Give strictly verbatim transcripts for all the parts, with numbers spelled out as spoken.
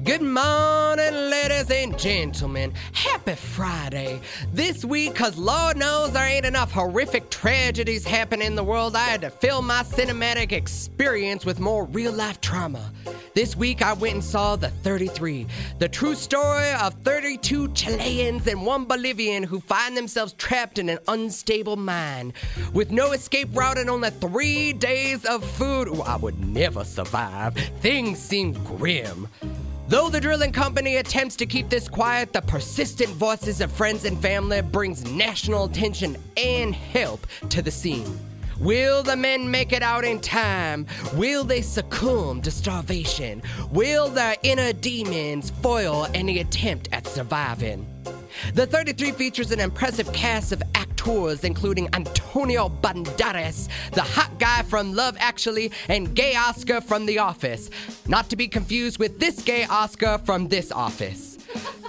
Good morning, ladies and gentlemen. Happy Friday. This week, cause Lord knows there ain't enough horrific tragedies happening in the world, I had to fill my cinematic experience with more real-life trauma. This week, I went and saw The thirty-three, the true story of thirty-two Chileans and one Bolivian who find themselves trapped in an unstable mine. With no escape route and only three days of food, ooh, I would never survive. Things seem grim. Though the drilling company attempts to keep this quiet, the persistent voices of friends and family brings national attention and help to the scene. Will the men make it out in time? Will they succumb to starvation? Will their inner demons foil any attempt at surviving? The thirty-three features an impressive cast of actors, including Antonio Banderas, the hot guy from Love Actually, and gay Oscar from The Office. Not to be confused with this gay Oscar from This Office.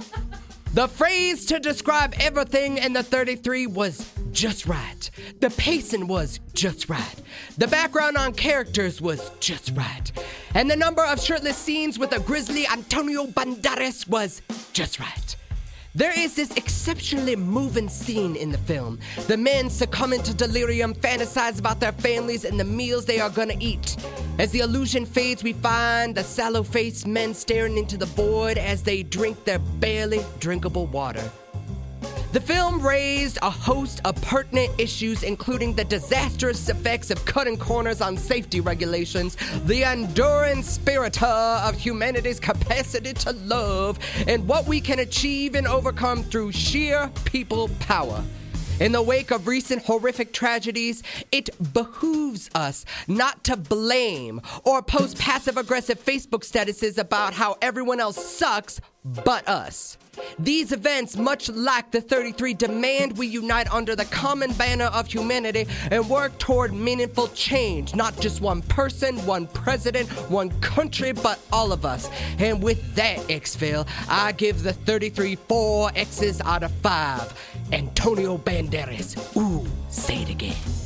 The phrase to describe everything in The thirty-three was just right. The pacing was just right. The background on characters was just right. And the number of shirtless scenes with a grisly Antonio Banderas was just right. There is this exceptionally moving scene in the film. The men succumbing to delirium fantasize about their families and the meals they are gonna eat. As the illusion fades, we find the sallow-faced men staring into the void as they drink their barely drinkable water. The film raised a host of pertinent issues, including the disastrous effects of cutting corners on safety regulations, the enduring spirit of humanity's capacity to love, and what we can achieve and overcome through sheer people power. In the wake of recent horrific tragedies, it behooves us not to blame or post passive-aggressive Facebook statuses about how everyone else sucks but us. These events, much like The thirty-three, demand we unite under the common banner of humanity and work toward meaningful change. Not just one person, one president, one country, but all of us. And with that, X-Fill, I give The thirty-three four X's out of five. Antonio Banderas. Ooh, say it again.